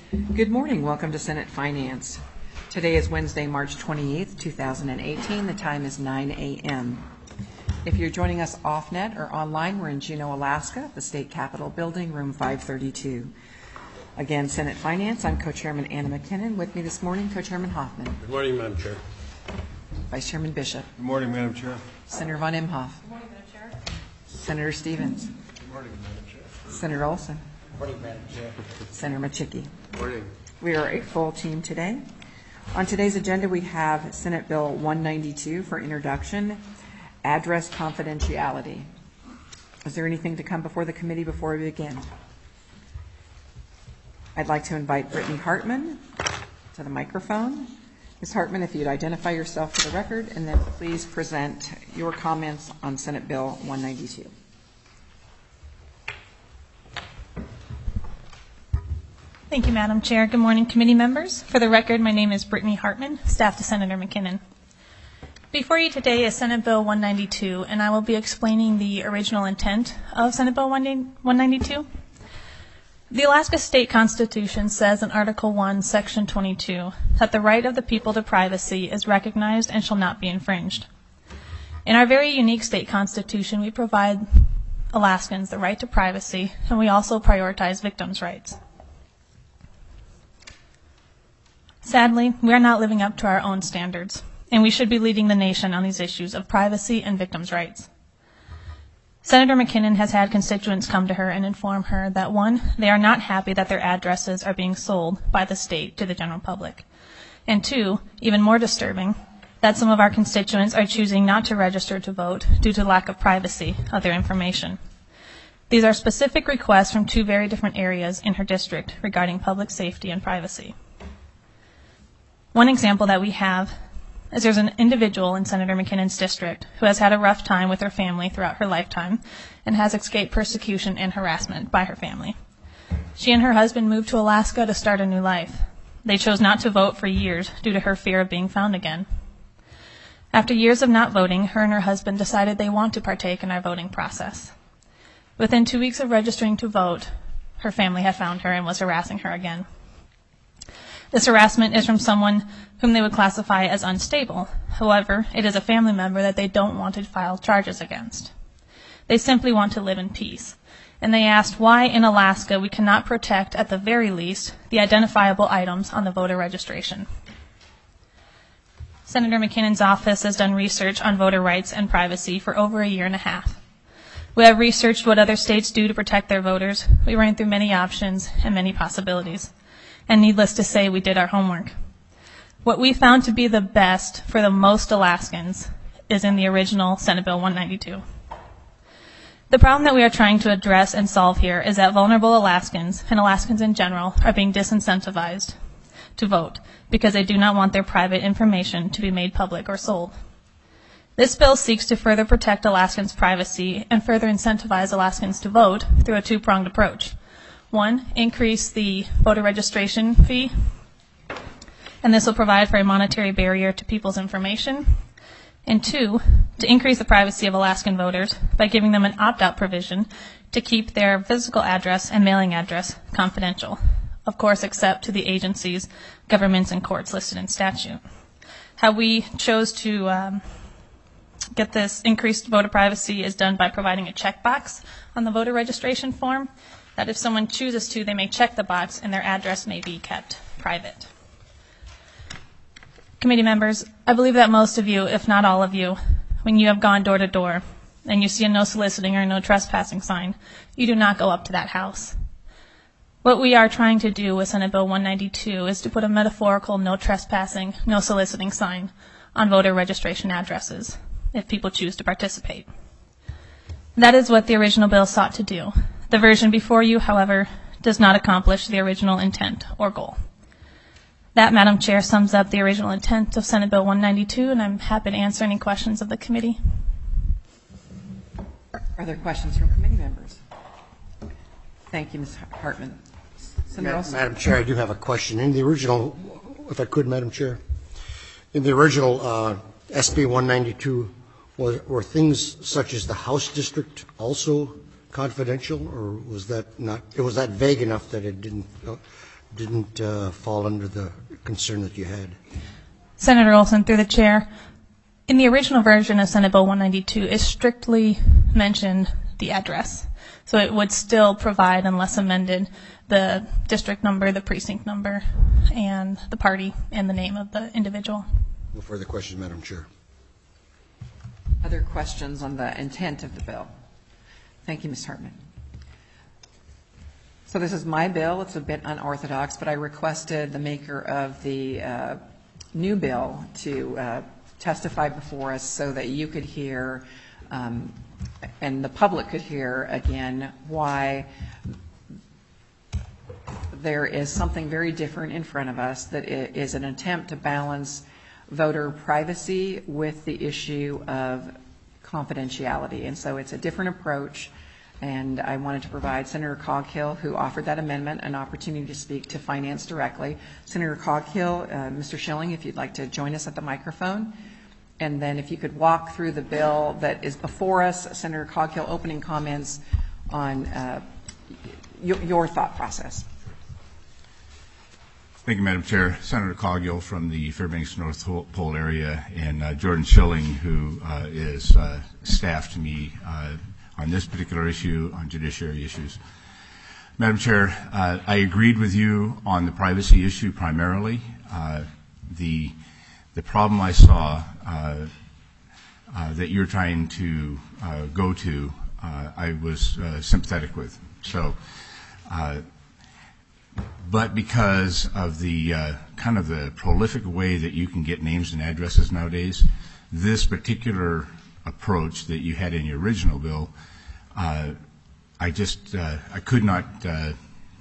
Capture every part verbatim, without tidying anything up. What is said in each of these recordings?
Good morning. Welcome to Senate Finance. Today is Wednesday, March twenty-eighth, two thousand eighteen. The time is nine a m If you're joining us off-net or online, we're in Juneau, Alaska, the State Capitol Building, room five thirty-two. Again, Senate Finance, I'm Co-Chairman Anna McKinnon. With me this morning, Co-Chairman Hoffman. Good morning, Madam Chair. Vice Chairman Bishop. Good morning, Madam Chair. Senator Von Imhoff. Good morning, Madam Chair. Senator Stevens. Good morning, Madam Chair. Senator Olson. Good morning, Madam Chair. Senator Machicki. Good morning. We are a full team today. On today's agenda, we have Senate Bill one ninety-two for introduction, address confidentiality. Is there anything to come before the committee before we begin? I'd like to invite Brittany Hartman to the microphone. Miz Hartman, if you'd identify yourself for the record, and then please present your comments on Senate Bill one ninety-two. Thank you, Madam Chair. Good morning, committee members. For the record, my name is Brittany Hartman, staff to Senator McKinnon. Before you today is Senate Bill one ninety-two, and I will be explaining the original intent of Senate Bill one ninety-two. The Alaska State Constitution says in Article one, Section twenty-two, that the right of the people to privacy is recognized and shall not be infringed. In our very unique state constitution, we provide Alaskans the right to privacy, and we also prioritize victims' rights. Sadly, we are not living up to our own standards, and we should be leading the nation on these issues of privacy and victims' rights. Senator McKinnon has had constituents come to her and inform her that, one, they are not happy that their addresses are being sold by the state to the general public, and two, even more disturbing, that some of our constituents are choosing not to register to vote due to lack of privacy of their information. These are specific requests from two very different areas in her district regarding public safety and privacy. One example that we have is there's an individual in Senator McKinnon's district who has had a rough time with her family throughout her lifetime and has escaped persecution and harassment by her family. She and her husband moved to Alaska to start a new life. They chose not to vote for years due to her fear of being found again. After years of not voting, her and her husband decided they want to partake in our voting process. Within two weeks of registering to vote, her family had found her and was harassing her again. This harassment is from someone whom they would classify as unstable. However, it is a family member that they don't want to file charges against. They simply want to live in peace. And they asked why in Alaska we cannot protect, at the very least, the identifiable items on the voter registration. Senator McKinnon's office has done research on voter rights and privacy for over a year and a half. We have researched what other states do to protect their voters. We ran through many options and many possibilities. And needless to say, we did our homework. What we found to be the best for the most Alaskans is in the original Senate Bill one ninety-two. The problem that we are trying to address and solve here is that vulnerable Alaskans, and Alaskans in general, are being disincentivized to vote because they do not want their private information to be made public or sold. This bill seeks to further protect Alaskans' privacy and further incentivize Alaskans to vote through a two-pronged approach. One, increase the voter registration fee, and this will provide for a monetary barrier to people's information. And two, to increase the privacy of Alaskan voters by giving them an opt-out provision to keep their physical address and mailing address confidential, of course, except to the agencies, governments, and courts listed in statute. How we chose to um, get this increased voter privacy is done by providing a checkbox on the voter registration form, that if someone chooses to, they may check the box and their address may be kept private. Committee members, I believe that most of you, if not all of you, when you have gone door to door and you see a no soliciting or no trespassing sign, you do not go up to that house. What we are trying to do with Senate Bill one ninety-two is to put a metaphorical no trespassing, no soliciting sign on voter registration addresses if people choose to participate. That is what the original bill sought to do. The version before you, however, does not accomplish the original intent or goal. That, Madam Chair, sums up the original intent of Senate Bill one ninety-two, and I'm happy to answer any questions of the committee. Are there questions from committee members? Thank you, Miz Hartman. Ma- Madam Chair, I do have a question. In the original, if I could, Madam Chair, in the original uh, S B one ninety-two, was, were things such as the House District also confidential, or was that not? It was that vague enough that it didn't uh, didn't uh, fall under the concern that you had? Senator Olson, through the chair, in the original version of Senate Bill one ninety-two, it strictly mentioned the address. So it would still provide, unless amended, the district number, the precinct number, and the party and the name of the individual. No further questions, Madam Chair. Other questions on the intent of the bill? Thank you, Miz Hartman. So this is my bill. It's a bit unorthodox, but I requested the maker of the uh, new bill to uh, testify before us so that you could hear um, and the public could hear again why there is something very different in front of us that is an attempt to balance voter privacy with the issue of confidentiality. And so it's a different approach, and I wanted to provide Senator Coghill, who offered that amendment, an opportunity to speak to finance directly. Senator Coghill, uh, Mister Schilling, if you'd like to join us at the microphone. And then if you could walk through the bill that is before us, Senator Coghill, opening comments on uh, your, your thought process. Thank you, Madam Chair. Senator Coghill from the Fairbanks North Pole area, and uh, Jordan Schilling, who uh, is uh, staff to me uh, on this particular issue, on judiciary issues. Madam Chair, uh, I agreed with you on the privacy issue primarily. Uh, the the problem I saw uh, uh, that you're trying to uh, go to, uh, I was uh, sympathetic with. So. Uh, But because of the uh, kind of the prolific way that you can get names and addresses nowadays, this particular approach that you had in your original bill, uh, I just uh, I could not uh,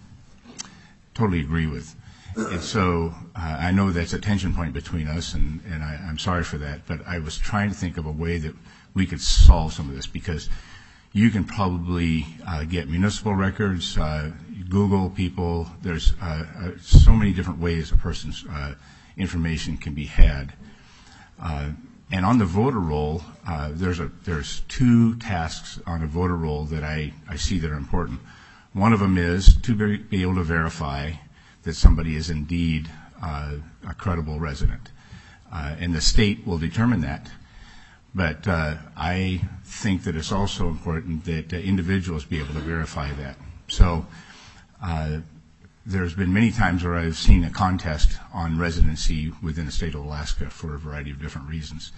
totally agree with. And so uh, I know that's a tension point between us, and, and I, I'm sorry for that. But I was trying to think of a way that we could solve some of this, because you can probably uh, get municipal records, uh, Google people. There's uh, uh, so many different ways a person's uh, information can be had. Uh, and on the voter roll, uh, there's a there's two tasks on a voter roll that I, I see that are important. One of them is to be, be able to verify that somebody is indeed uh, a credible resident. Uh, and the state will determine that. But uh, I think that it's also important that uh, individuals be able to verify that. So uh, there's been many times where I've seen a contest on residency within the state of Alaska for a variety of different reasons.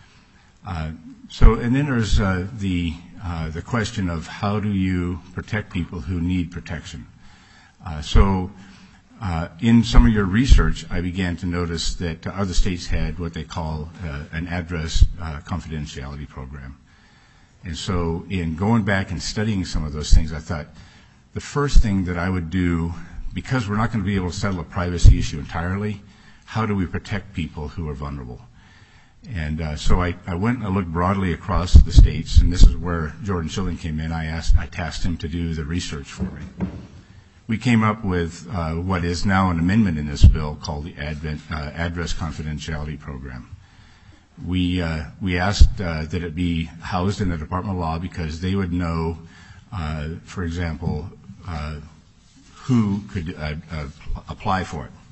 Uh, so, and then there's uh, the uh, the question of how do you protect people who need protection. Uh, so. Uh, in some of your research, I began to notice that uh, other states had what they call uh, an address uh, confidentiality program. And so in going back and studying some of those things, I thought the first thing that I would do, because we're not going to be able to settle a privacy issue entirely, how do we protect people who are vulnerable? And uh, so I, I went and I looked broadly across the states, and this is where Jordan Schilling came in. I asked, I tasked him to do the research for me. We came up with uh, what is now an amendment in this bill called the Advent, uh, Address Confidentiality Program. We uh, we asked uh, that it be housed in the Department of Law because they would know, uh, for example, uh, who could uh, uh, apply for it.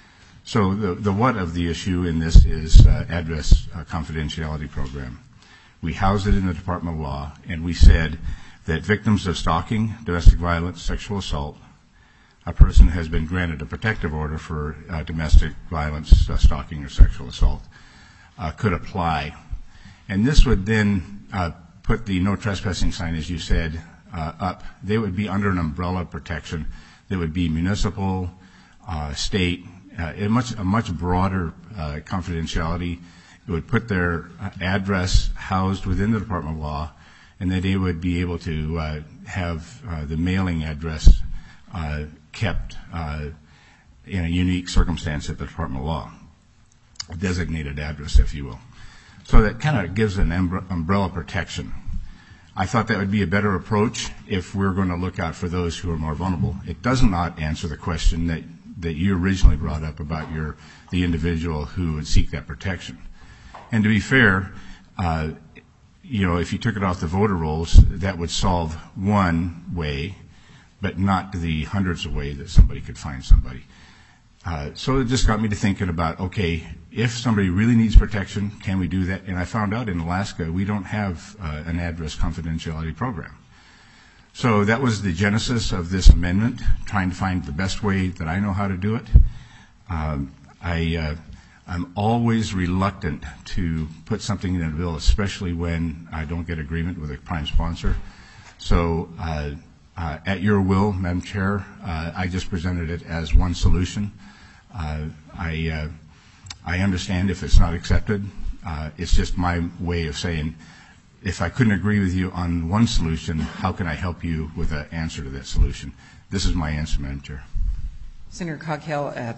So the, the what of the issue in this is uh, Address uh, Confidentiality Program. We housed it in the Department of Law, and we said that victims of stalking, domestic violence, sexual assault, a person has been granted a protective order for uh, domestic violence, uh, stalking, or sexual assault, uh, could apply. And this would then uh, put the no trespassing sign, as you said, uh, up. They would be under an umbrella of protection. They would be municipal, uh, state, uh, a much a much broader uh, confidentiality. It would put their uh, address housed within the Department of Law, and then they would be able to uh, have uh, the mailing address uh, kept uh, in a unique circumstance at the Department of Law, a designated address, if you will. So that kind of gives an umbrella protection. I thought that would be a better approach if we're going to look out for those who are more vulnerable. It does not answer the question that, that you originally brought up about your the individual who would seek that protection. And to be fair, uh, you know, if you took it off the voter rolls, that would solve one way. but not the hundreds of ways that somebody could find somebody. Uh, so it just got me to thinking about, okay, if somebody really needs protection, can we do that? And I found out in Alaska we don't have uh, an address confidentiality program. So that was the genesis of this amendment, trying to find the best way that I know how to do it. Um, I, uh, I'm always reluctant to put something in a bill, especially when I don't get agreement with a prime sponsor. So uh, uh, at your will, Madam Chair, uh, I just presented it as one solution. Uh, I, uh, I understand if it's not accepted. Uh, it's just my way of saying, if I couldn't agree with you on one solution, how can I help you with an answer to that solution? This is my answer, Madam Chair. Senator Coghill, uh,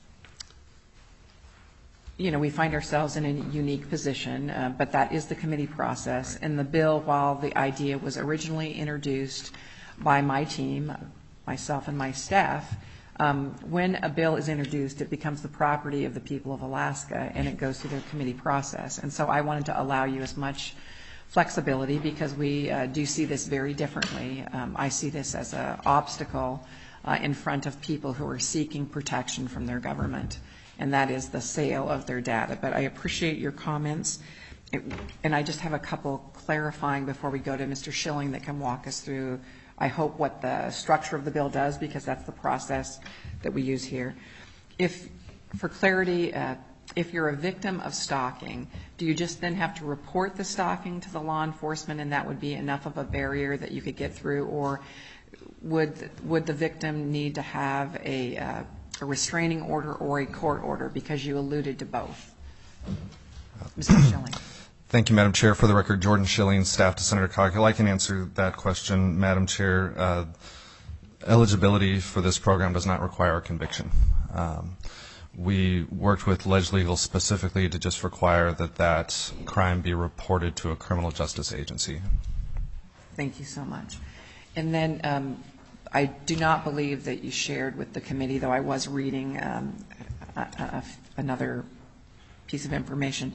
you know, we find ourselves in a unique position, uh, but that is the committee process. And the bill, while the idea was originally introduced by my team, myself and my staff, um, when a bill is introduced, it becomes the property of the people of Alaska, and it goes through their committee process. And so I wanted to allow you as much flexibility because we uh, do see this very differently. Um, I see this as an obstacle uh, in front of people who are seeking protection from their government, and that is the sale of their data. But I appreciate your comments, it, and I just have a couple clarifying before we go to Mister Schilling that can walk us through, I hope, what the structure of the bill does, because that's the process that we use here. If, for clarity, uh, if you're a victim of stalking, do you just then have to report the stalking to the law enforcement and that would be enough of a barrier that you could get through, or would would the victim need to have a, uh, a restraining order or a court order, because you alluded to both? Mister Schilling. Thank you, Madam Chair. For the record, Jordan Schilling, staff to Senator Coghill. I can answer that question, Madam Chair. Uh, eligibility for this program does not require a conviction. Um, We worked with Ledge Legal specifically to just require that that crime be reported to a criminal justice agency. Thank you so much. And then um, I do not believe that you shared with the committee, though I was reading um, a, a, another piece of information.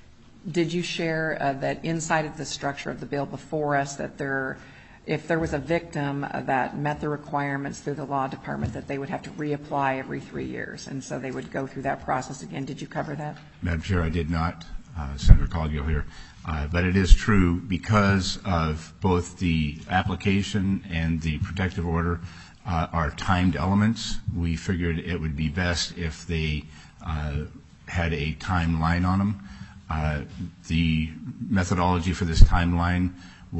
Did you share uh, that inside of the structure of the bill before us, that there, if there was a victim that met the requirements through the law department, that they would have to reapply every three years, and so they would go through that process again? Did you cover that? Madam Chair, I did not, uh, Senator Coghill here, uh, but it is true because of both the application and the protective order uh, are timed elements. We figured it would be best if they uh, had a timeline on them. Uh, the methodology for this timeline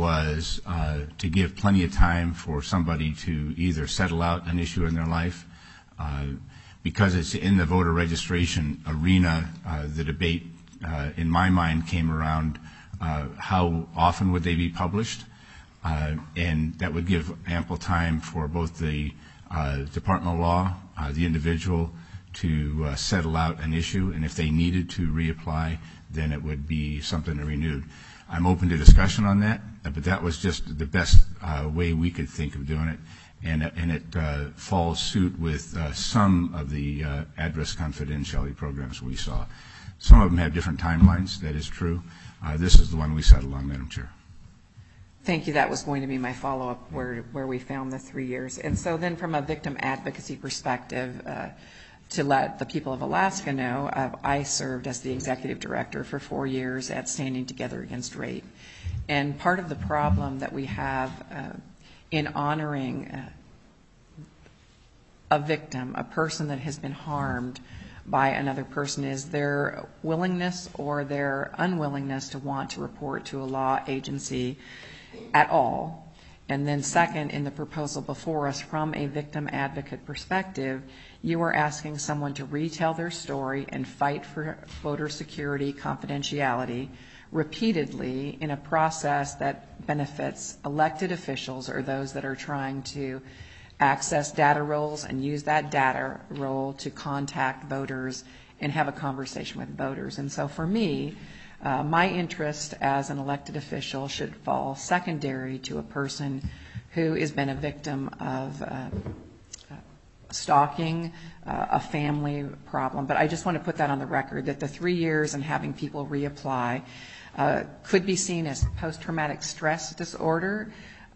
was uh, to give plenty of time for somebody to either settle out an issue in their life. Uh, because it's in the voter registration arena, uh, the debate uh, in my mind came around uh, how often would they be published, uh, and that would give ample time for both the uh, Department of Law, uh, the individual, to uh, settle out an issue, and if they needed to reapply, then it would be something renewed. I'm open to discussion on that, but that was just the best uh, way we could think of doing it, and, and it uh, falls suit with uh, some of the uh, address confidentiality programs we saw. Some of them have different timelines, that is true. Uh, this is the one we settled on, Madam Chair. Thank you. That was going to be my follow-up, where, where we found the three years. And so then from a victim advocacy perspective, uh, to let the people of Alaska know, uh, I served as the executive director for four years at Standing Together Against Rape. And part of the problem that we have uh, in honoring uh, a victim, a person that has been harmed by another person, is their willingness or their unwillingness to want to report to a law agency at all. And then second, in the proposal before us, from a victim advocate perspective, you are asking someone to retell their story and fight for voter security confidentiality repeatedly in a process that benefits elected officials or those that are trying to access data rolls and use that data roll to contact voters and have a conversation with voters. And so for me, Uh, my interest as an elected official should fall secondary to a person who has been a victim of uh, uh, stalking, uh, a family problem. But I just want to put that on the record, that the three years and having people reapply uh, could be seen as post-traumatic stress disorder.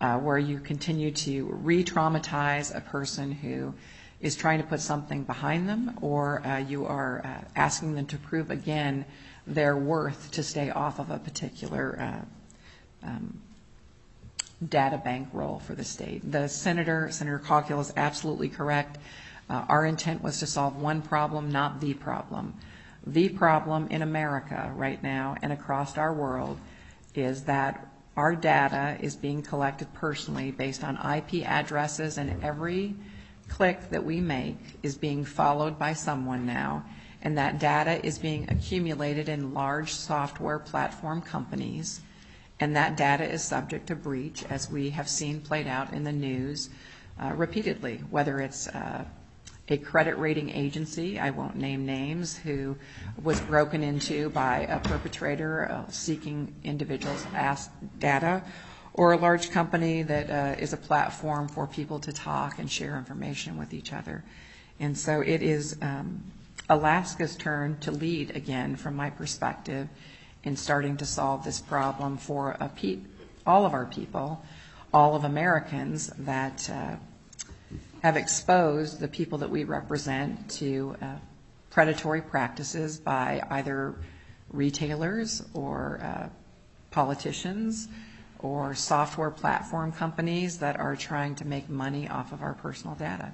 uh, where you continue to re-traumatize a person who is trying to put something behind them, or uh, you are uh, asking them to prove again their worth to stay off of a particular uh, um, data bank role for the state. The Senator, Senator Coghill, is absolutely correct. Uh, our intent was to solve one problem, not the problem. The problem in America right now and across our world is that our data is being collected personally based on I P addresses, and every click that we make is being followed by someone now, and that data is being accumulated in large software platform companies, and that data is subject to breach, as we have seen played out in the news uh, repeatedly, whether it's uh, a credit rating agency, I won't name names, who was broken into by a perpetrator uh, seeking individuals' ask data, or a large company that uh, is a platform for people to talk and share information with each other. And so it is um, Alaska's turn to lead again, from my perspective, in starting to solve this problem for a pe- all of our people, all of Americans that uh, have exposed the people that we represent to uh, predatory practices by either retailers or uh, politicians or software platform companies that are trying to make money off of our personal data.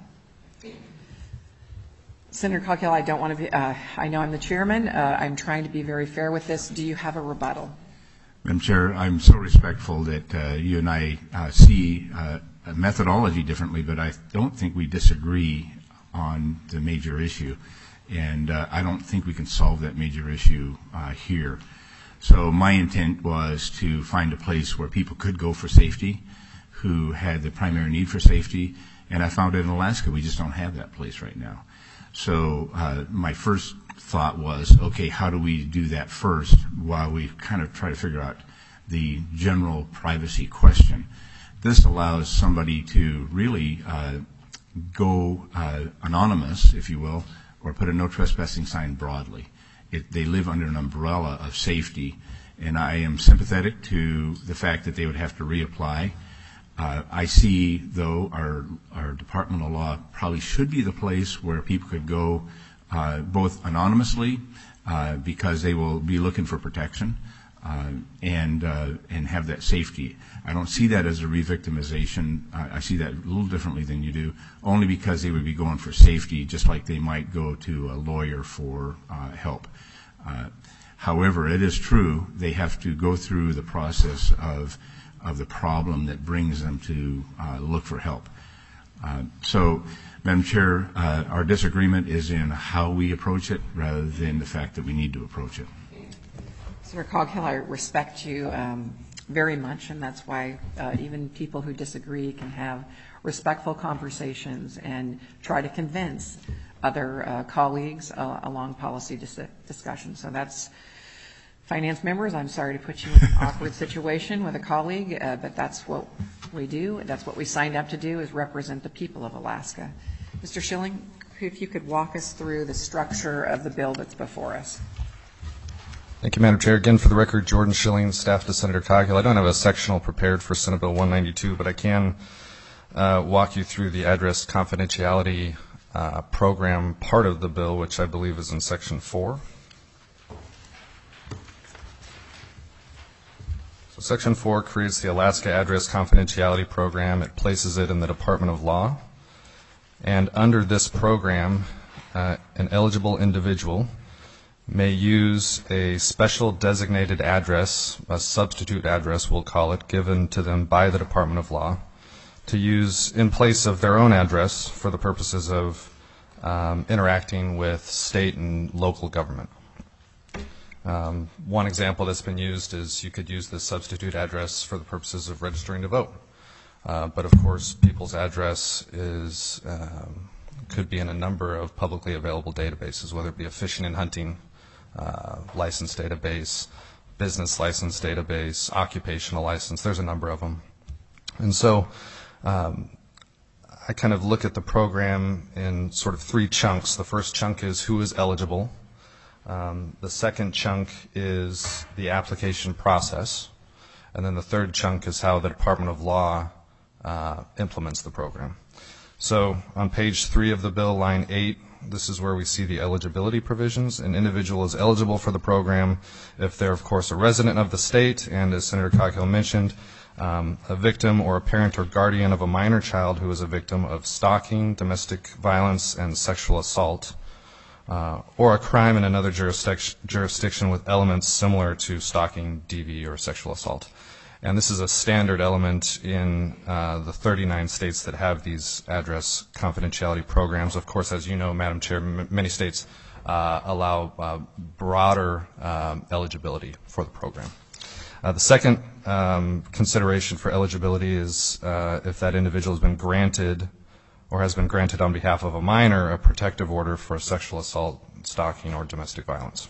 Senator Coghill, I don't want to be, uh, I know I'm the chairman. Uh, I'm trying to be very fair with this. Do you have a rebuttal? Madam Chair, I'm so respectful that uh, you and I uh, see uh, a methodology differently, but I don't think we disagree on the major issue. And uh, I don't think we can solve that major issue uh, here. So my intent was to find a place where people could go for safety, who had the primary need for safety, and I found it in Alaska. We just don't have that place right now. So uh, my first thought was, okay, how do we do that first while we kind of try to figure out the general privacy question? This allows somebody to really uh, go uh, anonymous, if you will, or put a no trespassing sign broadly. It, they live under an umbrella of safety, and I am sympathetic to the fact that they would have to reapply. Uh, I see, though, our, our Department of Law probably should be the place where people could go uh, both anonymously uh, because they will be looking for protection uh, and uh, and have that safety. I don't see that as a re-victimization. Uh, I see that a little differently than you do, only because they would be going for safety, just like they might go to a lawyer for uh, help. Uh, however, it is true they have to go through the process of of the problem that brings them to uh, look for help. Uh, so, Madam Chair, uh, our disagreement is in how we approach it rather than the fact that we need to approach it. Senator Coghill, I respect you um, very much, and that's why uh, even people who disagree can have respectful conversations and try to convince other uh, colleagues uh, along policy dis- discussions. So that's Finance members, I'm sorry to put you in an awkward situation with a colleague, uh, but that's what we do. That's what we signed up to do, is represent the people of Alaska. Mister Schilling, if you could walk us through the structure of the bill that's before us. Thank you, Madam Chair. Again, for the record, Jordan Schilling, staff to Senator Coghill. I don't have a sectional prepared for Senate Bill one ninety-two, but I can uh, walk you through the address confidentiality uh, program part of the bill, which I believe is in Section four. Section four creates the Alaska Address Confidentiality Program. It places it in the Department of Law. And under this program, uh, an eligible individual may use a special designated address, a substitute address we'll call it, given to them by the Department of Law, to use in place of their own address for the purposes of um, interacting with state and local government. Um, one example that's been used is you could use this substitute address for the purposes of registering to vote. Uh, but of course, people's address is um, could be in a number of publicly available databases, whether it be a fishing and hunting uh, license database, business license database, occupational license. There's a number of them. And so um, I kind of look at the program in sort of three chunks. The first chunk is who is eligible. Um, the second chunk is the application process. And then the third chunk is how the Department of Law uh, implements the program. So on page three of the bill, line eight, this is where we see the eligibility provisions. An individual is eligible for the program if they're, of course, a resident of the state, and as Senator Coghill mentioned, um, a victim or a parent or guardian of a minor child who is a victim of stalking, domestic violence, and sexual assault, uh, or a crime in another jurisdiction, jurisdiction with elements similar to stalking, D V, or sexual assault. And this is a standard element in uh, the thirty-nine states that have these address confidentiality programs. Of course, as you know, Madam Chair, m- many states uh, allow uh, broader um, eligibility for the program. Uh, the second um, consideration for eligibility is uh, if that individual has been granted or has been granted on behalf of a minor a protective order for sexual assault, stalking, or domestic violence.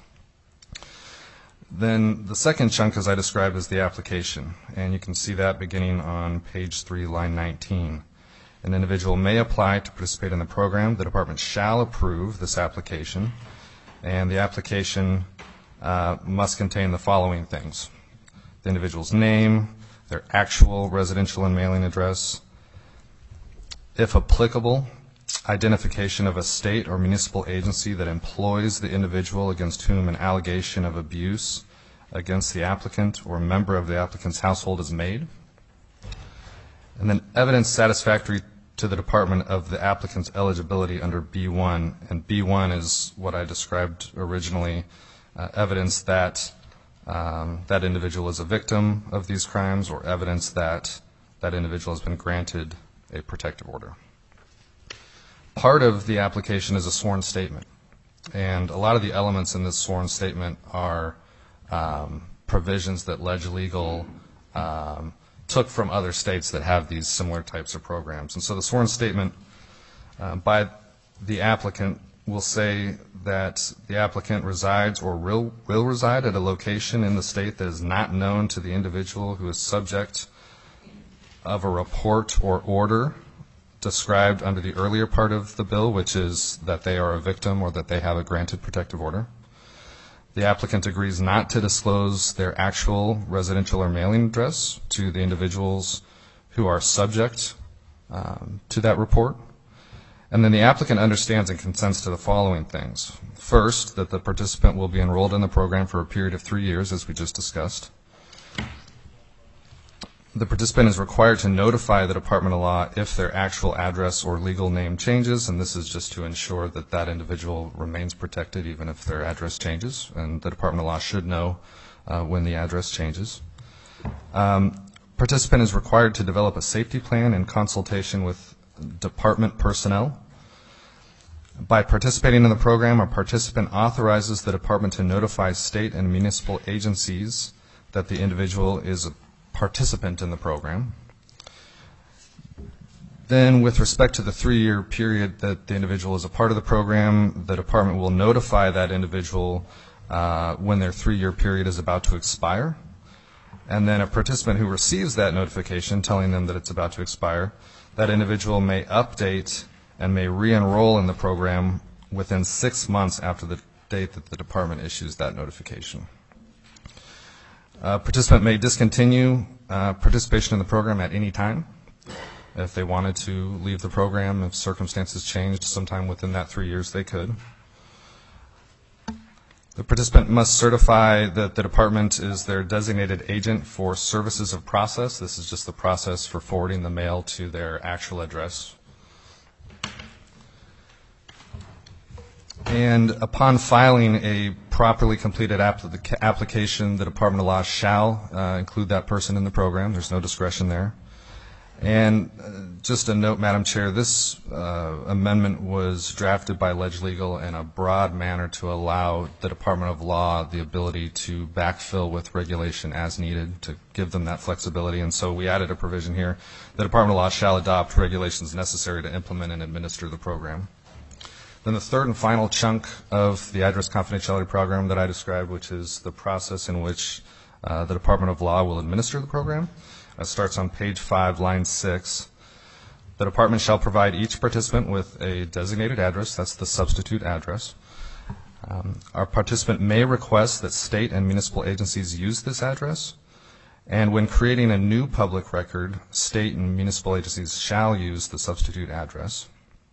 Then the second chunk, as I described, is the application, and you can see that beginning on page three, line nineteen. An individual may apply to participate in the program. The department shall approve this application, and the application uh, must contain the following things: the individual's name, their actual residential and mailing address, if applicable, identification of a state or municipal agency that employs the individual against whom an allegation of abuse against the applicant or member of the applicant's household is made, and then evidence satisfactory to the department of the applicant's eligibility under B one. And B one is what I described originally, uh, evidence that um, that individual is a victim of these crimes, or evidence that that individual has been granted a protective order. Part of the application is a sworn statement, and a lot of the elements in this sworn statement are um, provisions that LegLegal um, took from other states that have these similar types of programs. And so the sworn statement uh, by the applicant will say that the applicant resides or will, will reside at a location in the state that is not known to the individual who is subject of a report or order described under the earlier part of the bill, which is that they are a victim or that they have a granted protective order. The applicant agrees not to disclose their actual residential or mailing address to the individuals who are subject um, to that report. And then the applicant understands and consents to the following things. First, that the participant will be enrolled in the program for a period of three years, as we just discussed. The participant is required to notify the Department of Law if their actual address or legal name changes, and this is just to ensure that that individual remains protected even if their address changes, and the Department of Law should know uh, when the address changes. Um, participant is required to develop a safety plan in consultation with department personnel. By participating in the program, a participant authorizes the department to notify state and municipal agencies that the individual is a participant in the program. Then, with respect to the three-year period that the individual is a part of the program, the department will notify that individual uh, when their three-year period is about to expire. And then a participant who receives that notification telling them that it's about to expire, that individual may update and may re-enroll in the program within six months after the date that the department issues that notification. A participant may discontinue uh, participation in the program at any time. If they wanted to leave the program, if circumstances changed sometime within that three years, they could. The participant must certify that the department is their designated agent for services of process. This is just the process for forwarding the mail to their actual address. And upon filing a properly completed applica- application, the Department of Law shall uh, include that person in the program. There's no discretion there. And uh, just a note, Madam Chair, this uh, amendment was drafted by LegLegal in a broad manner to allow the Department of Law the ability to backfill with regulation as needed to give them that flexibility. And so we added a provision here. The Department of Law shall adopt regulations necessary to implement and administer the program. Then the third and final chunk of the address confidentiality program that I described, which is the process in which uh, the Department of Law will administer the program, uh, starts on page five, line six. The department shall provide each participant with a designated address. That's the substitute address. Um, our participant may request that state and municipal agencies use this address, And when creating a new public record, state and municipal agencies shall use the substitute address.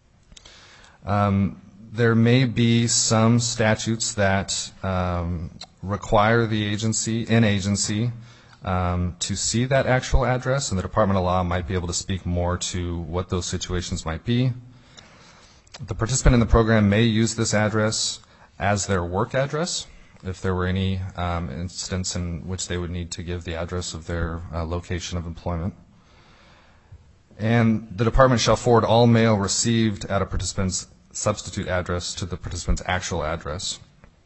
Um, there may be some statutes that um, require the agency, an agency, um, to see that actual address, and the Department of Law might be able to speak more to what those situations might be. The participant in the program may use this address as their work address, if there were any um, instance in which they would need to give the address of their uh, location of employment. And the department shall forward all mail received at a participant's substitute address to the participant's actual address.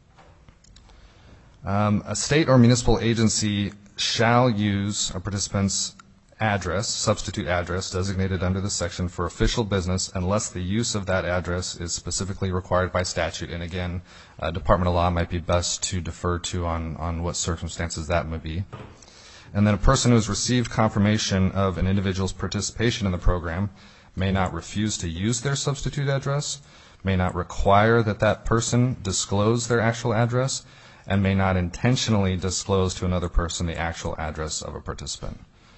Um, a state or municipal agency shall use a participant's address, substitute address, designated under this section for official business unless the use of that address is specifically required by statute. And again, uh, Department of Law might be best to defer to on, on what circumstances that may be. And then a person who has received confirmation of an individual's participation in the program may not refuse to use their substitute address, may not require that that person disclose their actual address, and may not intentionally disclose to another person the actual address of a participant.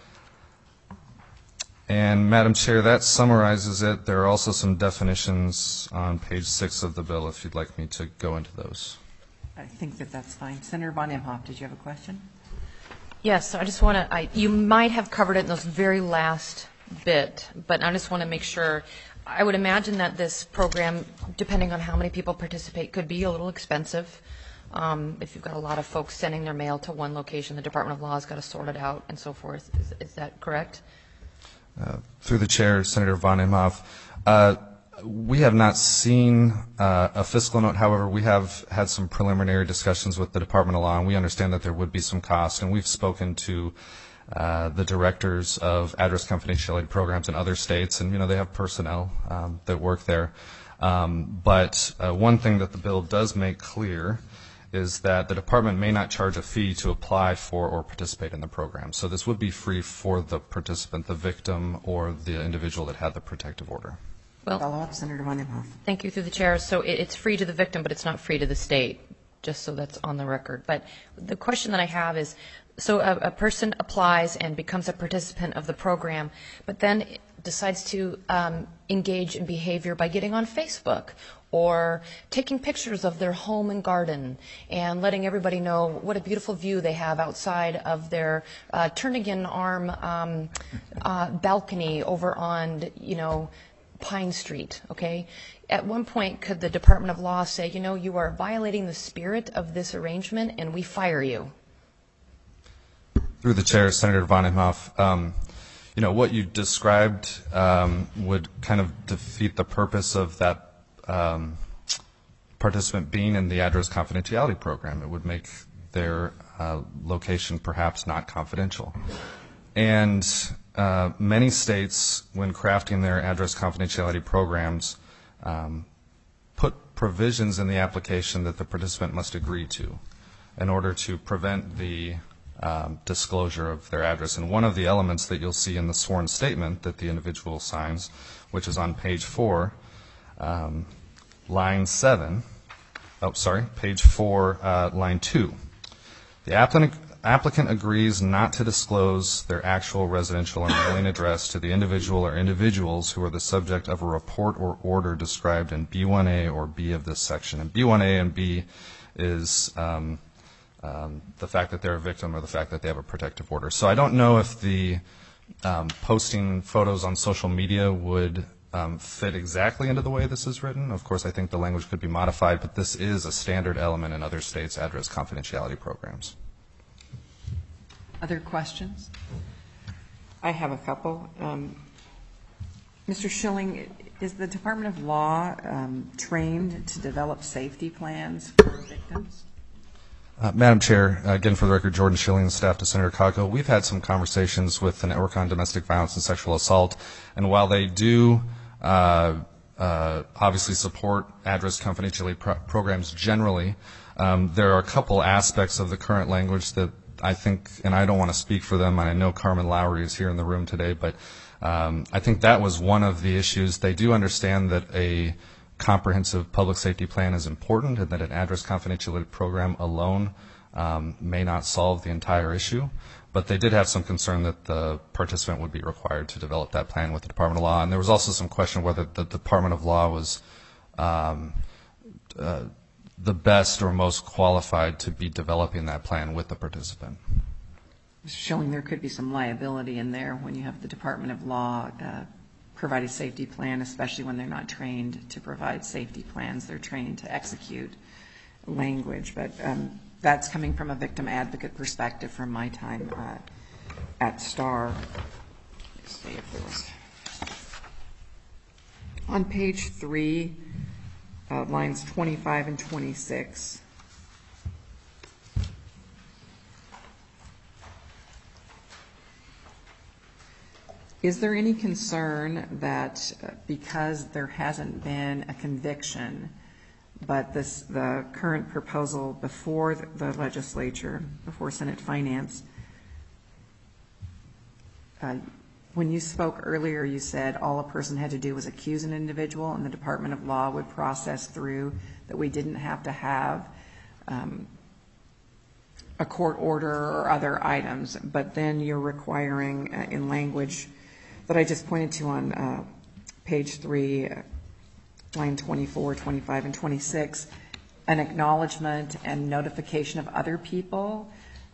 And Madam Chair, that summarizes it. There are also some definitions on page six of the bill if you'd like me to go into those. I think that that's fine. Senator Von Imhoff, did you have a question? Yes, I just want to, you might have covered it in those very last bit, but I just want to make sure. I would imagine that this program, depending on how many people participate, could be a little expensive. Um, if you've got a lot of folks sending their mail to one location, the Department of Law has got to sort it out and so forth. Is, is that correct? Uh, through the chair, Senator Von Imhoff, uh, we have not seen uh, a fiscal note. However, we have had some preliminary discussions with the Department of Law, and we understand that there would be some cost. And we've spoken to uh, the directors of address confidentiality programs in other states, and you know they have personnel um, that work there. Um, but uh, one thing that the bill does make clear is that the department may not charge a fee to apply for or participate in the program. So this would be free for the participant, the victim, or the individual that had the protective order. Well, Follow up, Senator Von Imhoff. thank you through the chair. So it, it's free to the victim, but it's not free to the state, just so that's on the record. But the question that I have is, so a, a person applies and becomes a participant of the program, but then decides to um, engage in behavior by getting on Facebook or taking pictures of their home and garden and letting everybody know what a beautiful view they have outside of their uh, Turnagain Arm um, uh, balcony over on, you know, Pine Street, okay? At one point, could the Department of Law say, you know, you are violating the spirit of this arrangement and we fire you? Through the chair, Senator Von Imhoff, um, you know, what you described um, would kind of defeat the purpose of that um, participant being in the address confidentiality program. It would make their uh, location perhaps not confidential. And uh, many states, when crafting their address confidentiality programs, um, put provisions in the application that the participant must agree to in order to prevent the um, disclosure of their address. And one of the elements that you'll see in the sworn statement that the individual signs, which is on page four, um, line seven, oh, sorry, page four, uh, line two. The applicant, applicant agrees not to disclose their actual residential or mailing address to the individual or individuals who are the subject of a report or order described in B one A or B of this section. And B one A and B is um, um, the fact that they're a victim or the fact that they have a protective order. So I don't know if the um, posting photos on social media would um, fit exactly into the way this is written. Of course, I think the language could be modified, but this is a standard element in other states' address confidentiality programs. Other questions? I have a couple. Um, Mister Schilling, is the Department of Law um, trained to develop safety plans for victims? Uh, Madam Chair, again for the record, Jordan Schilling, staff to Senator Coghill. We've had some conversations with the Network on Domestic Violence and Sexual Assault, and while they do uh, uh, obviously support address confidentiality pro- programs generally, um, there are a couple aspects of the current language that I think, and I don't want to speak for them, and I know Carmen Lowry is here in the room today, but um, I think that was one of the issues. They do understand that a comprehensive public safety plan is important and that an address confidentiality program alone um, may not solve the entire issue. but they did have some concern that the participant would be required to develop that plan with the Department of Law. And there was also some question whether the Department of Law was um, uh, the best or most qualified to be developing that plan with the participant. Mister Schilling, there could be some liability in there when you have the Department of Law uh, provide a safety plan, especially when they're not trained to provide safety plans. They're trained to execute language. But um, that's coming from a victim advocate perspective from my time uh, at STAR. Let's see if there was. On page three, uh, lines twenty-five and twenty-six. Is there any concern that uh, because there hasn't been a conviction, but this, the current proposal before the, the legislature, before Senate Finance, uh, when you spoke earlier, you said all a person had to do was accuse an individual and the Department of Law would process through, that we didn't have to have um, a court order or other items, but then you're requiring uh, in language that I just pointed to on uh, page three, uh, line twenty-four, twenty-five, and twenty-six, an acknowledgement and notification of other people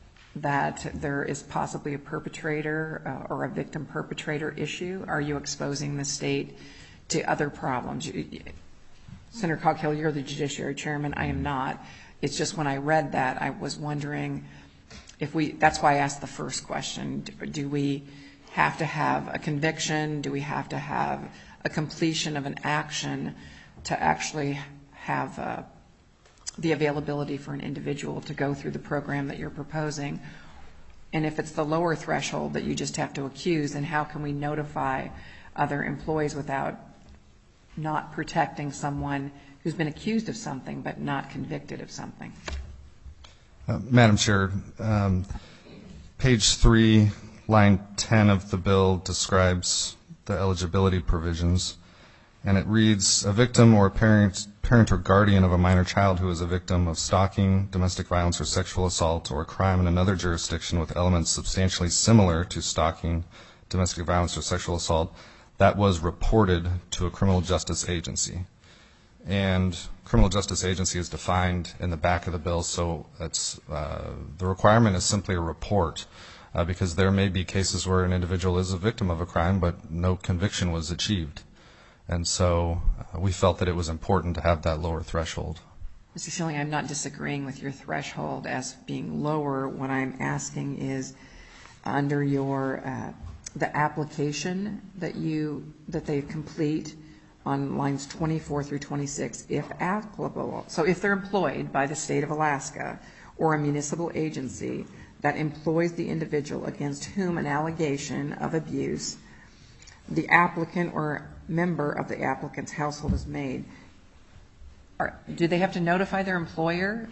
that there is possibly a perpetrator uh, or a victim perpetrator issue. Are you exposing the state to other problems? You, Senator Coghill, you're the Judiciary Chairman. I am not. It's just when I read that, I was wondering if we, that's why I asked the first question, do, do we have to have a conviction? Do we have to have a completion of an action to actually have uh, the availability for an individual to go through the program that you're proposing? And if it's the lower threshold that you just have to accuse, then how can we notify other employees without not protecting someone who's been accused of something but not convicted of something? Uh, Madam Chair, um, page three, line ten of the bill describes the eligibility provisions, and it reads, a victim or a parent, parent or guardian of a minor child who is a victim of stalking, domestic violence, or sexual assault, or a crime in another jurisdiction with elements substantially similar to stalking, domestic violence, or sexual assault, that was reported to a criminal justice agency. And criminal justice agency is defined in the back of the bill, so it's, uh, the requirement is simply a report. Uh, because there may be cases where an individual is a victim of a crime, but no conviction was achieved. And so uh, we felt that it was important to have that lower threshold. Mister Schilling, I'm not disagreeing with your threshold as being lower. What I'm asking is under your, uh, the application that you, that they complete on lines twenty-four through twenty-six, if applicable. So if they're employed by the state of Alaska or a municipal agency that employs the individual against whom an allegation of abuse, the applicant or member of the applicant's household is made, are, do they have to notify their employer?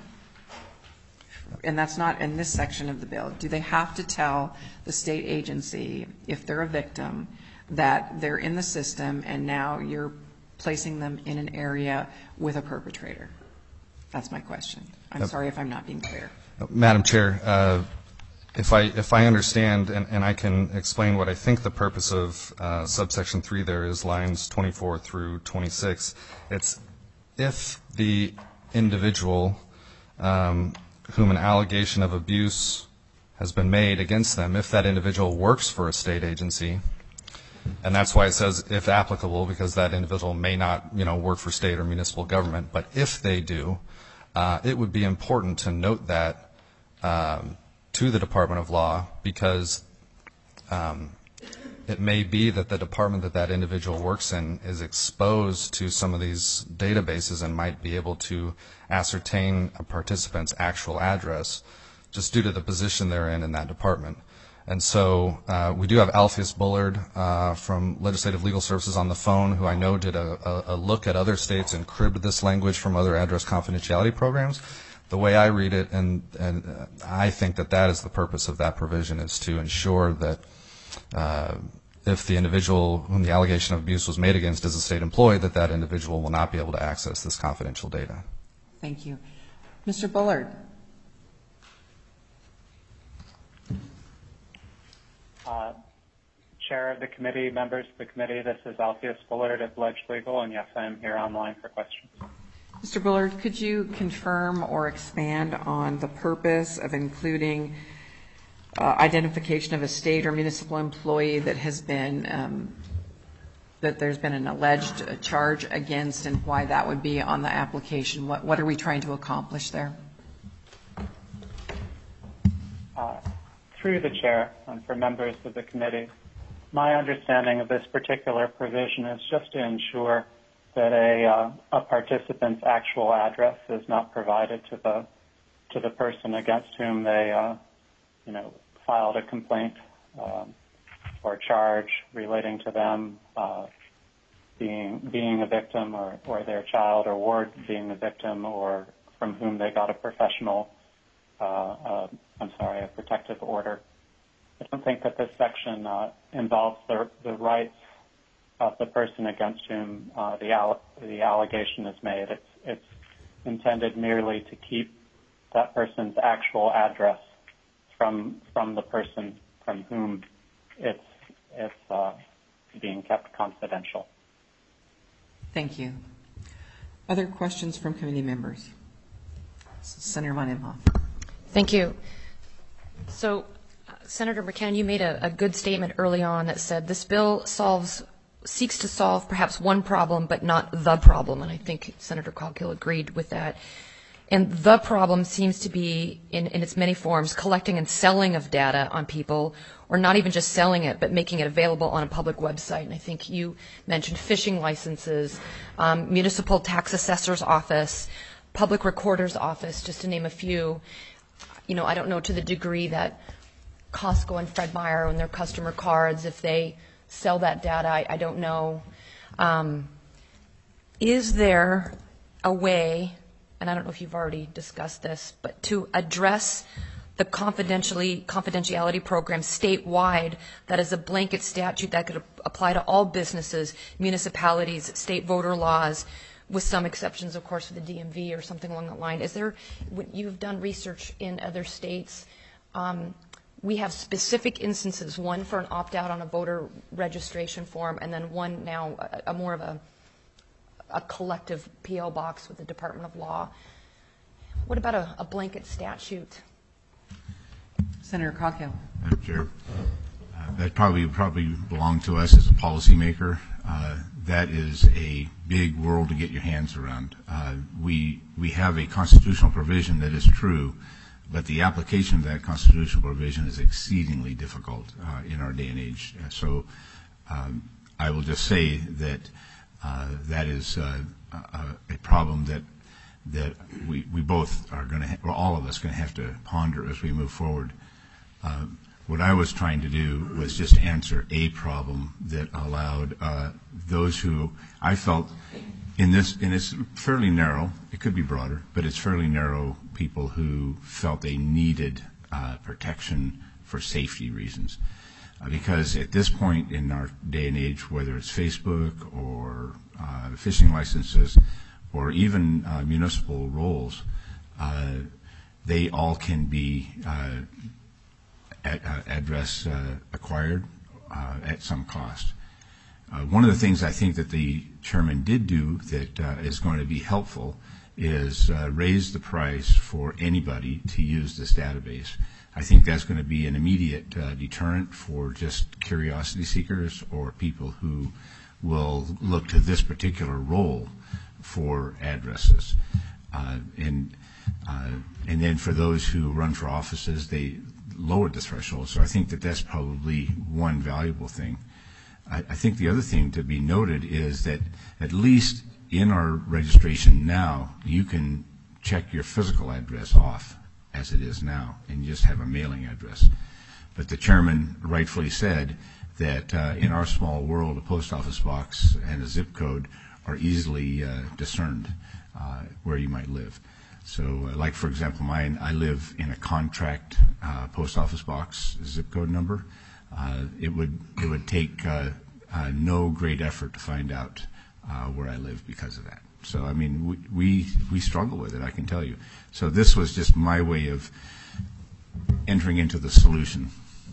And that's not in this section of the bill. Do they have to tell the state agency, if they're a victim, that they're in the system and now you're placing them in an area with a perpetrator? That's my question. I'm sorry if I'm not being clear. Madam Chair, uh, if I if I understand, and, and I can explain what I think the purpose of uh, subsection three there is, lines twenty-four through twenty-six, it's if the individual um, whom an allegation of abuse has been made against them, if that individual works for a state agency, and that's why it says if applicable, because that individual may not, you know, work for state or municipal government, but if they do, uh, it would be important to note that um, to the Department of Law, because um, it may be that the department that that individual works in is exposed to some of these databases and might be able to ascertain a participant's actual address just due to the position they're in in that department. And so uh, we do have Alpheus Bullard uh, from Legislative Legal Services on the phone, who I know did a, a, a look at other states and cribbed this language from other address confidentiality programs. The way I read it, and, and uh, I think that that is the purpose of that provision, is to ensure that uh, if the individual whom the allegation of abuse was made against is a state employee, that that individual will not be able to access this confidential data. Thank you. Mister Bullard. Uh, Chair of the committee, members of the committee, this is Alpheus Bullard of Ledge Legal, and yes, I am here online for questions. Mister Bullard, could you confirm or expand on the purpose of including uh, identification of a state or municipal employee that has been, um, that there's been an alleged uh, charge against, and why that would be on the application? What, what are we trying to accomplish there? Uh, through the chair and for members of the committee, my understanding of this particular provision is just to ensure that a, uh, a participant's actual address is not provided to the to the person against whom they, uh, you know, filed a complaint um, or charge relating to them uh, being being a victim, or, or their child or ward being a victim, or from whom they got a professional, uh, uh, I'm sorry, a protective order. I don't think that this section uh, involves the, the rights of the person against whom uh, the, al- the allegation is made. It's, it's intended merely to keep that person's actual address from from the person from whom it's it's uh, being kept confidential. Thank you. Other questions from committee members? Senator von Imhoff. Thank you. So, uh, Senator McKinnon, you made a, a good statement early on that said this bill solves, seeks to solve perhaps one problem, but not the problem. And I think Senator Coghill agreed with that. And the problem seems to be, in, in its many forms, collecting and selling of data on people, or not even just selling it, but making it available on a public website. And I think you mentioned fishing licenses, um, municipal tax assessor's office, public recorder's office, just to name a few. You know, I don't know to the degree that Costco and Fred Meyer and their customer cards, if they sell that data, I, I don't know. Um, is there a way, and I don't know if you've already discussed this, but to address the confidentially confidentiality program statewide that is a blanket statute that could apply to all businesses, municipalities, state voter laws, with some exceptions, of course, for the D M V or something along that line? Is there, when you've done research in other states, um, we have specific instances, one for an opt-out on a voter registration form, and then one now, a, a more of a, a collective P O box with the Department of Law. What about a, a blanket statute? Senator Coghill. Madam Chair, uh, that probably probably belong to us as a policymaker. Uh, that is a big world to get your hands around. Uh, we we have a constitutional provision that is true, but the application of that constitutional provision is exceedingly difficult uh, in our day and age. Uh, so um, I will just say that uh, that is uh, a, a problem that that we, we both are going to, or all of us going to have to ponder as we move forward. Uh, what I was trying to do was just answer a problem that allowed uh, those who I felt in this, and it's fairly narrow, it could be broader, but it's fairly narrow, people who felt they needed uh, protection for safety reasons. Uh, because at this point in our day and age, whether it's Facebook or uh, fishing licenses or even uh, municipal rolls, uh, they all can be uh, at, uh, address uh, acquired uh, at some cost. Uh, one of the things I think that the chairman did do that uh, is going to be helpful is uh, raise the price for anybody to use this database. I think that's going to be an immediate uh, deterrent for just curiosity seekers or people who will look to this particular role for addresses. Uh, and uh, and then for those who run for offices, they lowered the threshold. So I think that that's probably one valuable thing. I, I think the other thing to be noted is that at least in our registration now, you can check your physical address off as it is now and just have a mailing address. But the chairman rightfully said that uh, in our small world, a post office box and a zip code are easily uh, discerned uh, where you might live. So uh, like, for example, mine, I live in a contract uh, post office box zip code number. Uh, it would it would take uh, uh, no great effort to find out uh, where I live because of that. So, I mean, we, we we struggle with it, I can tell you. So this was just my way of entering into the solution.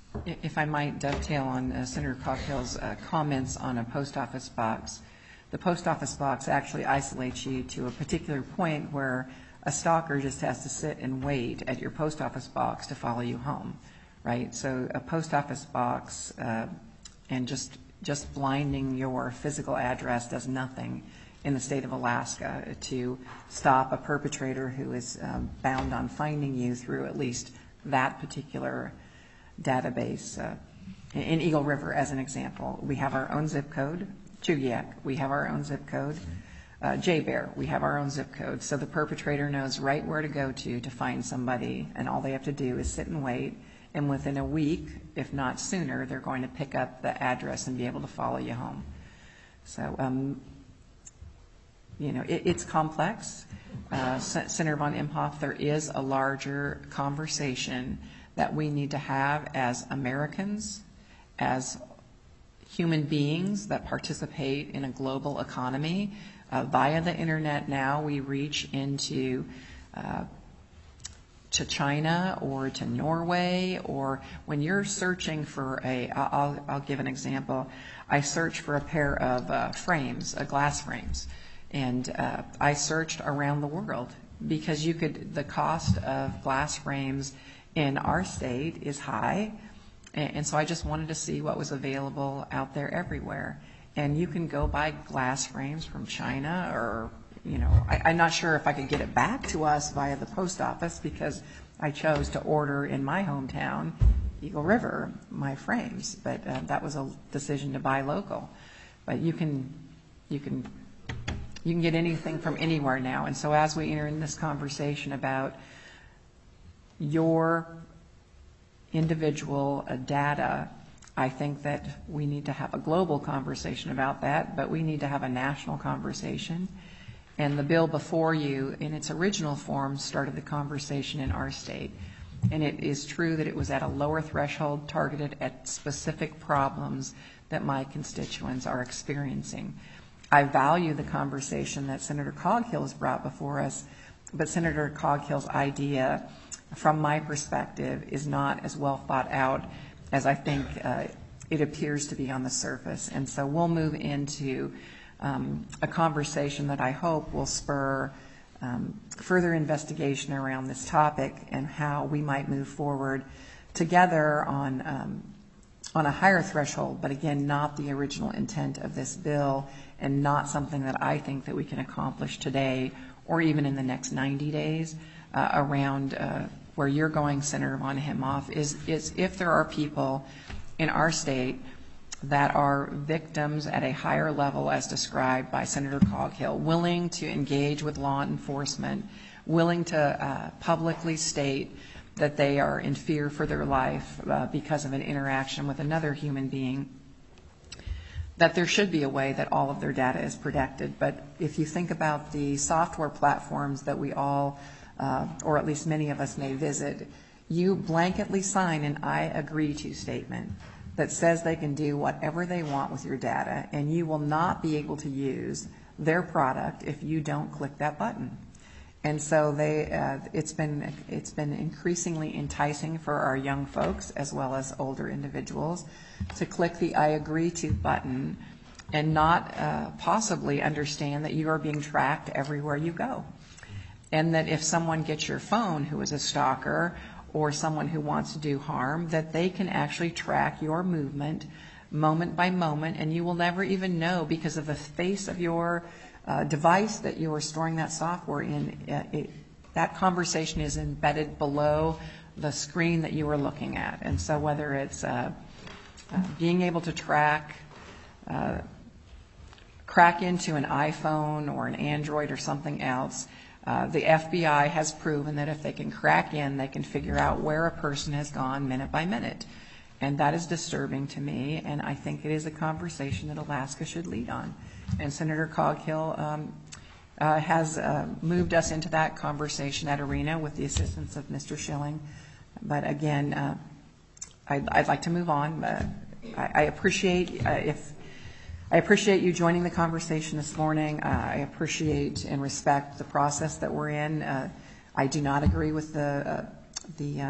If I might dovetail on uh, Senator Coghill's uh, comments on a post office box, the post office box actually isolates you to a particular point where a stalker just has to sit and wait at your post office box to follow you home, right? So a post office box uh, and just just blinding your physical address does nothing in the state of Alaska to stop a perpetrator who is um, bound on finding you through at least that particular database. Uh, in Eagle River, as an example, we have our own zip code. Chugiak, we have our own zip code. Uh, J-Bear, we have our own zip code. So the perpetrator knows right where to go to to find somebody, and all they have to do is sit and wait. And within a week, if not sooner, they're going to pick up the address and be able to follow you home. So, um, you know, it, it's complex. Uh, Senator von Imhoff, there is a larger conversation that we need to have as Americans, as human beings that participate in a global economy. Uh, via the internet now, we reach into uh, to China or to Norway, or when you're searching for a, I'll, I'll give an example. I searched for a pair of uh, frames, uh, glass frames, and uh, I searched around the world because you could, the cost of glass frames in our state is high, and, and so I just wanted to see what was available out there everywhere. And you can go buy glass frames from China, or, you know, I, I'm not sure if I could get it back to us via the post office because I chose to order in my hometown, Eagle River, my frames. But uh, that was a decision to buy local. But you can, you can, you can get anything from anywhere now. And so as we enter in this conversation about your individual uh, data, I think that we need to have a global conversation about that, but we need to have a national conversation. And the bill before you, in its original form, started the conversation in our state. And it is true that it was at a lower threshold targeted at specific problems that my constituents are experiencing. I value the conversation that Senator Coghill has brought before us, but Senator Coghill's idea, from my perspective, is not as well thought out as I think uh, it appears to be on the surface. And so we'll move into um, a conversation that I hope will spur um, further investigation around this topic and how we might move forward together on um, on a higher threshold, but again, not the original intent of this bill, and not something that I think that we can accomplish today or even in the next ninety days uh, around uh, where you're going, Senator von Imhoff, is, is if there are people in our state that are victims at a higher level as described by Senator Coghill, willing to engage with law enforcement, willing to uh, publicly state that they are in fear for their life uh, because of an interaction with another human being, that there should be a way that all of their data is protected. But if you think about the software platforms that we all Uh, or at least many of us may visit, you blanketly sign an I agree to statement that says they can do whatever they want with your data, and you will not be able to use their product if you don't click that button. And so they, uh, it's been it's been increasingly enticing for our young folks as well as older individuals to click the I agree to button and not uh, possibly understand that you are being tracked everywhere you go. And that if someone gets your phone who is a stalker or someone who wants to do harm, that they can actually track your movement moment by moment, and you will never even know because of the face of your uh, device that you are storing that software in. Uh, it, that conversation is embedded below the screen that you are looking at. And so whether it's uh, uh, being able to track, uh, crack into an iPhone or an Android or something else, Uh, the F B I has proven that if they can crack in, they can figure out where a person has gone minute by minute. And that is disturbing to me, and I think it is a conversation that Alaska should lead on. And Senator Coghill um, uh, has uh, moved us into that conversation, that arena, with the assistance of Mister Schilling. But again, uh, I'd, I'd like to move on. Uh, I, I appreciate uh, if I appreciate you joining the conversation this morning. Uh, I appreciate and respect the process that we're in. Uh, I do not agree with the uh, the um,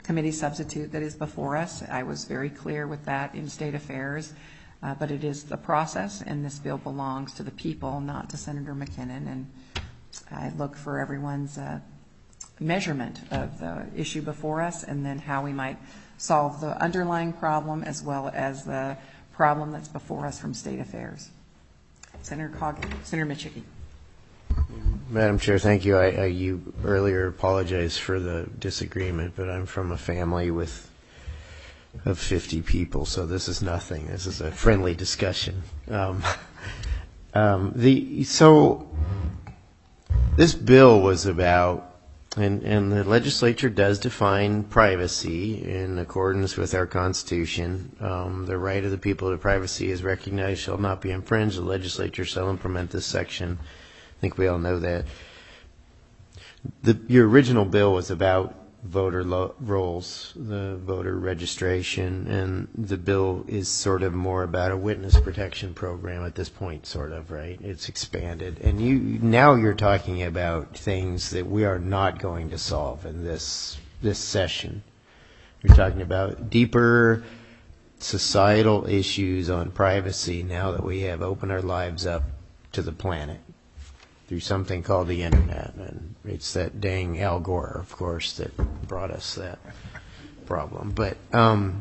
committee substitute that is before us. I was very clear with that in State Affairs, uh, but it is the process, and this bill belongs to the people, not to Senator McKinnon, and I look for everyone's uh, measurement of the issue before us and then how we might solve the underlying problem as well as the problem that's before us from State Affairs. Senator Cog- Senator Michicki. Madam Chair, thank you. I, I, you earlier apologized for the disagreement, but I'm from a family with of fifty people, so this is nothing. This is a friendly discussion. Um, um, the so this bill was about, and, and the legislature does define privacy in accordance with our Constitution. Um, the right of the people to privacy is recognized, shall not be infringed. The legislature shall implement this section. I think we all know that. The, your original bill was about voter lo- rolls, the voter registration, and the bill is sort of more about a witness protection program at this point, sort of, right? It's expanded. And you now you're talking about things that we are not going to solve in this this session. You're talking about deeper societal issues on privacy now that we have opened our lives up to the planet through something called the internet, and it's that dang Al Gore, of course, that brought us that problem. But um,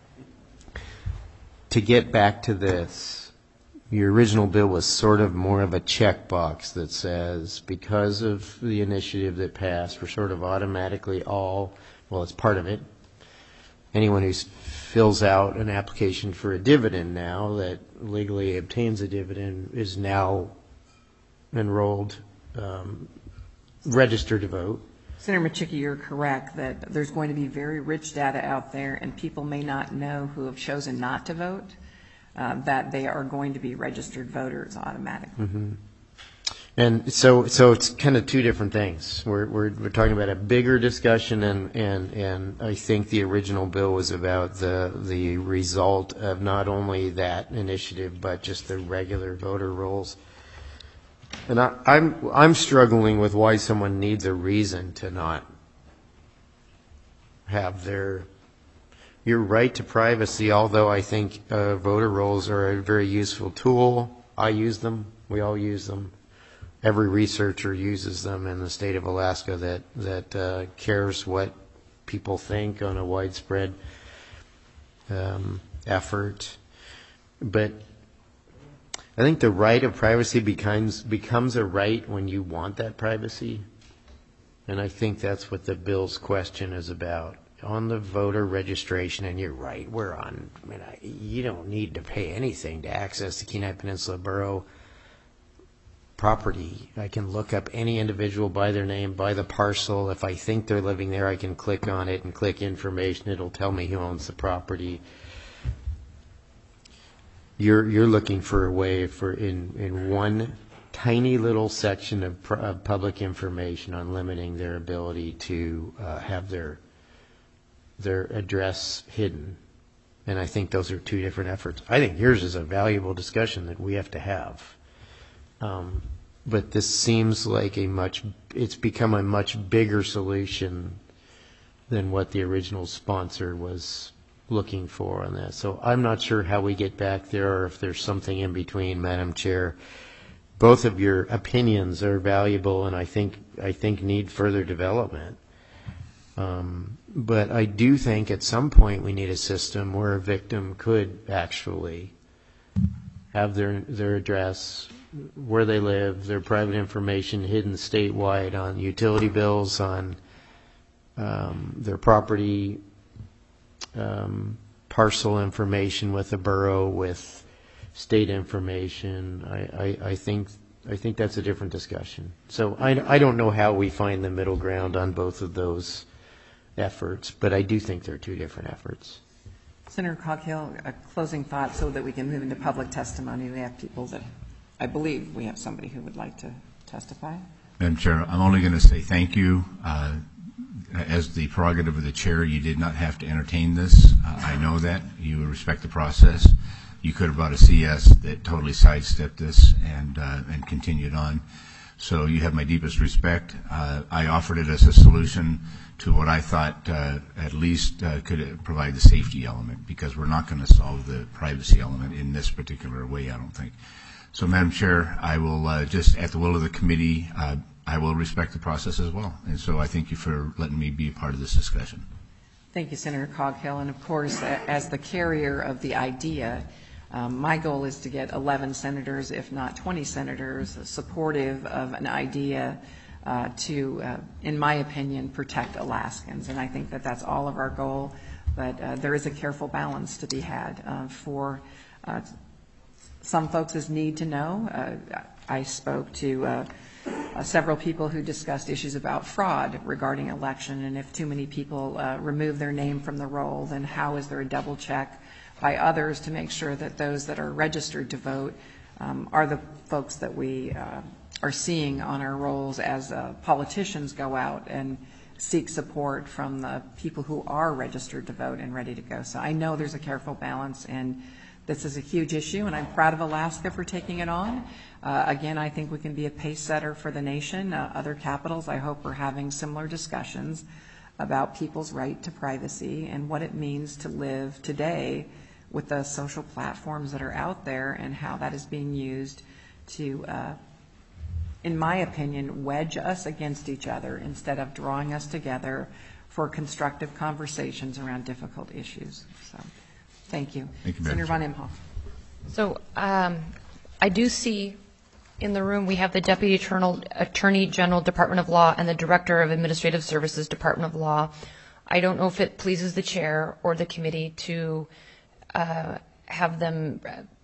to get back to this, your original bill was sort of more of a checkbox that says, because of the initiative that passed, we're sort of automatically all, well, it's part of it. Anyone who fills out an application for a dividend now that legally obtains a dividend is now enrolled, um, registered to vote. Senator Michicki, you're correct that there's going to be very rich data out there, and people may not know who have chosen not to vote, uh, that they are going to be registered voters automatically. Mm-hmm. And so, so it's kind of two different things. We're we're we're talking about a bigger discussion, and and and I think the original bill was about the the result of not only that initiative but just the regular voter rolls. And I, I'm I'm struggling with why someone needs a reason to not have their your right to privacy. Although I think uh, voter rolls are a very useful tool. I use them. We all use them. Every researcher uses them in the state of Alaska that that uh, cares what people think on a widespread um, effort. But I think the right of privacy becomes becomes a right when you want that privacy, and I think that's what the bill's question is about. On the voter registration, and you're right, we're on. I mean, I, you don't need to pay anything to access the Kenai Peninsula Borough property. I can look up any individual by their name, by the parcel. If I think they're living there, I can click on it and click information. It'll tell me who owns the property. You're you're looking for a way for in, in one tiny little section of, pr- of public information on limiting their ability to uh, have their their address hidden, and I think those are two different efforts. I think yours is a valuable discussion that we have to have, um, but this seems like a much it's become a much bigger solution than what the original sponsor was looking for on that. So I'm not sure how we get back there, or if there's something in between, Madam Chair. Both of your opinions are valuable, and I think I think need further development. Um, but I do think at some point we need a system where a victim could actually have their their address, where they live, their private information hidden statewide on utility bills, on um, their property Um, parcel information with the borough, with state information. I, I, I think I think that's a different discussion. So I, I don't know how we find the middle ground on both of those efforts, but I do think they're two different efforts. Senator Coghill, a closing thought so that we can move into public testimony. We have people that, I believe we have somebody who would like to testify. Madam Chair, I'm only going to say thank you. Uh, As the prerogative of the chair, you did not have to entertain this. Uh, I know that. You respect the process. You could have brought a C S that totally sidestepped this and uh, and continued on. So you have my deepest respect. Uh, I offered it as a solution to what I thought uh, at least uh, could provide the safety element, because we're not going to solve the privacy element in this particular way, I don't think. So, Madam Chair, I will uh, just, at the will of the committee, uh, I will respect the process as well. And so I thank you for letting me be a part of this discussion. Thank you, Senator Coghill. And of course, as the carrier of the idea, um, my goal is to get eleven senators, if not twenty senators, supportive of an idea uh, to, uh, in my opinion, protect Alaskans. And I think that that's all of our goal. But uh, there is a careful balance to be had uh, for uh, some folks' need to know. Uh, I spoke to uh, uh, several people who discussed issues about fraud regarding election, and if too many people uh, remove their name from the roll, then how is there a double check by others to make sure that those that are registered to vote um, are the folks that we uh, are seeing on our rolls as uh, politicians go out and seek support from the people who are registered to vote and ready to go. So I know there's a careful balance, and this is a huge issue, and I'm proud of Alaska for taking it on. Uh, again, I think we can be a pace setter for the nation. Uh, other capitals, I hope, are having similar discussions about people's right to privacy and what it means to live today with the social platforms that are out there and how that is being used to, uh, in my opinion, wedge us against each other instead of drawing us together for constructive conversations around difficult issues. So. Thank you. Thank you, Senator Von Madam Imhoff. So um, I do see in the room we have the Deputy Attorney, Attorney General, Department of Law, and the Director of Administrative Services, Department of Law. I don't know if it pleases the chair or the committee to uh, have them